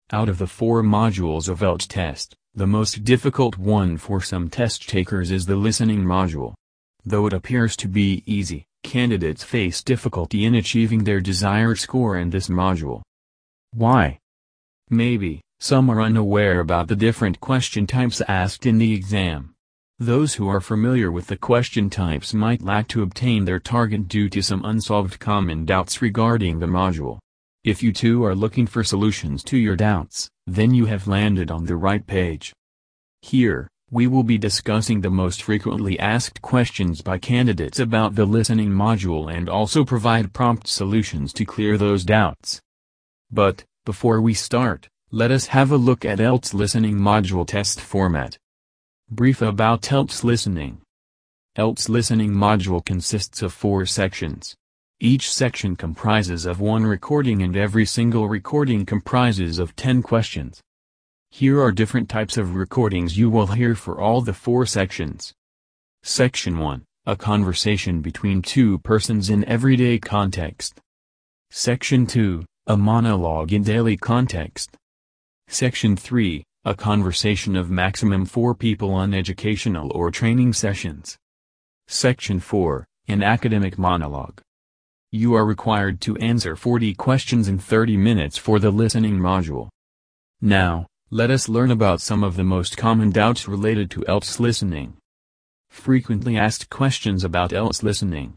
Out of the 4 modules of ELTS test, the most difficult one for some test takers is the listening module. Though it appears to be easy, candidates face difficulty in achieving their desired score in this module. Why? Maybe, some are unaware about the different question types asked in the exam. Those who are familiar with the question types might lack to obtain their target due to some unsolved common doubts regarding the module. If you too are looking for solutions to your doubts, then you have landed on the right page. Here, we will be discussing the most frequently asked questions by candidates about the listening module and also provide prompt solutions to clear those doubts. But, before we start, let us have a look at ELTS listening module test format. Brief about ELTS listening. ELTS listening module consists of 4 sections. Each section comprises of 1 recording and every single recording comprises of 10 questions. Here are different types of recordings you will hear for all the 4 sections. Section 1, a conversation between 2 persons in everyday context. Section 2, a monologue in daily context. Section 3, a conversation of maximum 4 people on educational or training sessions. Section 4, an academic monologue. You are required to answer 40 questions in 30 minutes for the listening module. Now, let us learn about some of the most common doubts related to ELTS listening. Frequently asked questions about ELTS listening.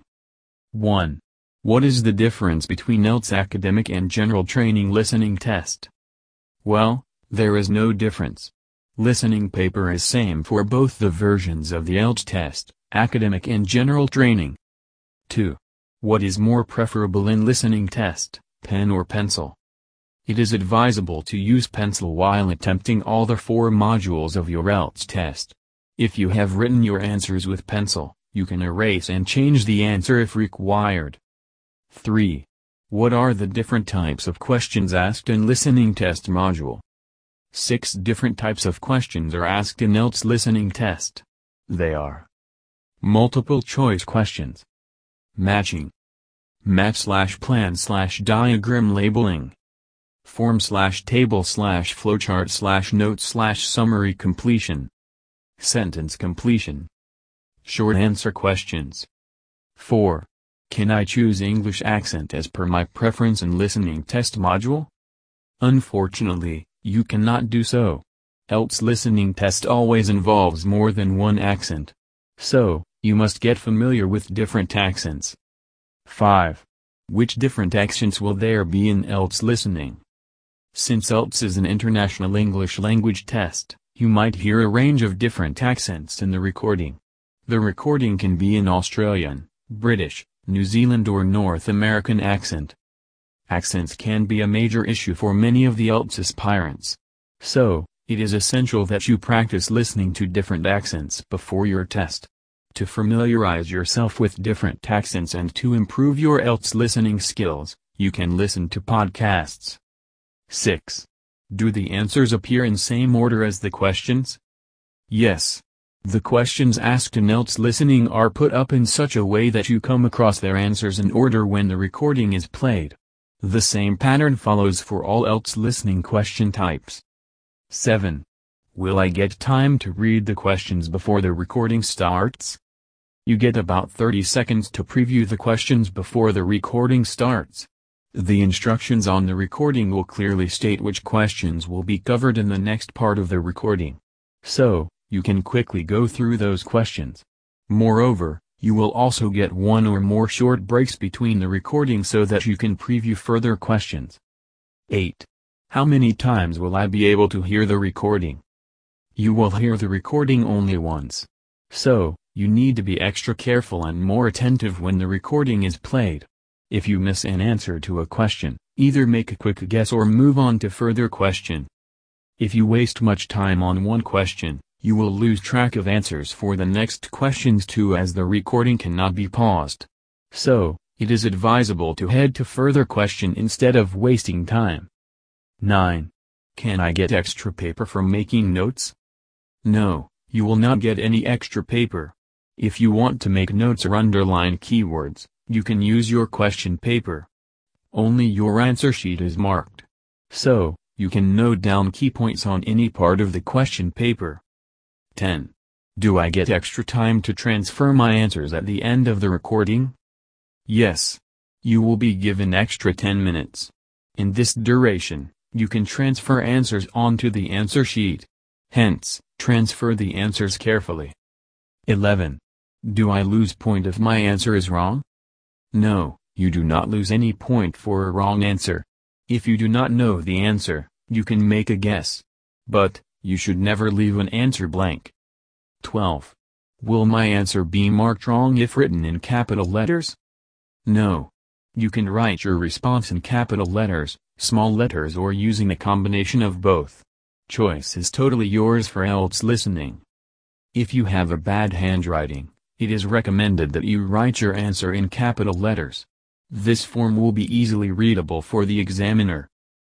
1. What is the difference between ELTS academic and general training listening test? Well, there is no difference. Listening paper is same for both the versions of the ELTS test, academic and general training. 2. What is more preferable in listening test, pen or pencil? It is advisable to use pencil while attempting all the 4 modules of your ELTS test. If you have written your answers with pencil, you can erase and change the answer if required. 3. What are the different types of questions asked in listening test module? 6 different types of questions are asked in ELTS listening test. They are: multiple choice questions, matching, map/plan/diagram labeling, form/table/flowchart/note/summary completion, sentence completion, short answer questions. 4. Can I choose English accent as per my preference in listening test module? Unfortunately, you cannot do so. ELTS listening test always involves more than 1 accent. So, you must get familiar with different accents. 5. Which different accents will there be in ELTS listening? Since ELTS is an international English language test, you might hear a range of different accents in the recording. The recording can be in Australian, British, New Zealand or North American accent. Accents can be a major issue for many of the ELTS aspirants. So, it is essential that you practice listening to different accents before your test. To familiarize yourself with different accents and to improve your ELTS listening skills, you can listen to podcasts. 6. Do the answers appear in same order as the questions? Yes. The questions asked in ELTS listening are put up in such a way that you come across their answers in order when the recording is played. The same pattern follows for all ELTS listening question types. 7. Will I get time to read the questions before the recording starts? You get about 30 seconds to preview the questions before the recording starts. The instructions on the recording will clearly state which questions will be covered in the next part of the recording. So, you can quickly go through those questions. Moreover, you will also get 1 or more short breaks between the recording so that you can preview further questions. 8. How many times will I be able to hear the recording? You will hear the recording only once. So, you need to be extra careful and more attentive when the recording is played. If you miss an answer to a question, either make a quick guess or move on to further question. If you waste much time on one question, you will lose track of answers for the next questions too, as the recording cannot be paused. So, it is advisable to head to further question instead of wasting time. 9. Can I get extra paper for making notes? No, you will not get any extra paper. If you want to make notes or underline keywords, you can use your question paper. Only your answer sheet is marked. So, You can note down key points on any part of the question paper. 10. Do I get extra time to transfer my answers at the end of the recording? Yes. You will be given extra 10 minutes. In this duration, you can transfer answers onto the answer sheet. Hence, transfer the answers carefully. 11. Do I lose point if my answer is wrong? No, you do not lose any point for a wrong answer. If you do not know the answer, you can make a guess. But, you should never leave an answer blank. 12. Will my answer be marked wrong if written in capital letters? No. You can write your response in capital letters, small letters, or using a combination of both. Choice is totally yours for IELTS listening. If you have a bad handwriting, it is recommended that you write your answer in capital letters. This form will be easily readable for the examiner.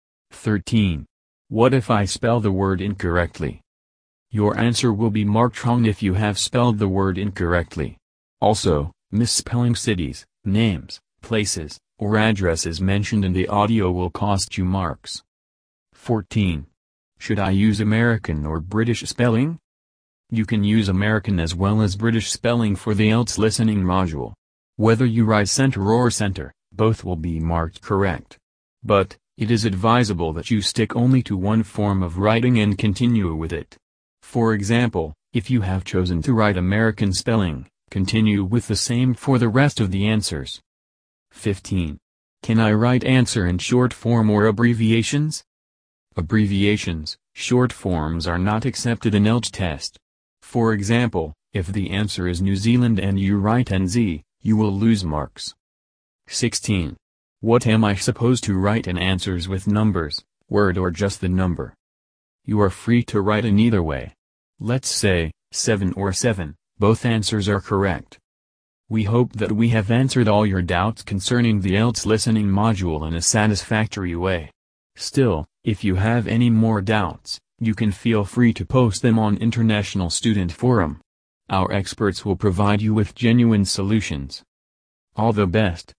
13. What if I spell the word incorrectly? Your answer will be marked wrong if you have spelled the word incorrectly. Also, misspelling cities, names, places, or addresses mentioned in the audio will cost you marks. 14. Should I use American or British spelling? You can use American as well as British spelling for the IELTS listening module. Whether you write center or center, both will be marked correct. But, it is advisable that you stick only to one form of writing and continue with it. For example, if you have chosen to write American spelling, continue with the same for the rest of the answers. 15. Can I write answer in short form or abbreviations? Abbreviations, short forms are not accepted in IELTS test. For example, if the answer is New Zealand and you write NZ, you will lose marks. 16. What am I supposed to write in answers with numbers, word, or just the number? You are free to write in either way. Let's say, 7 or 7, both answers are correct. We hope that we have answered all your doubts concerning the IELTS listening module in a satisfactory way. Still, if you have any more doubts, you can feel free to post them on International Student Forum. Our experts will provide you with genuine solutions. All the best.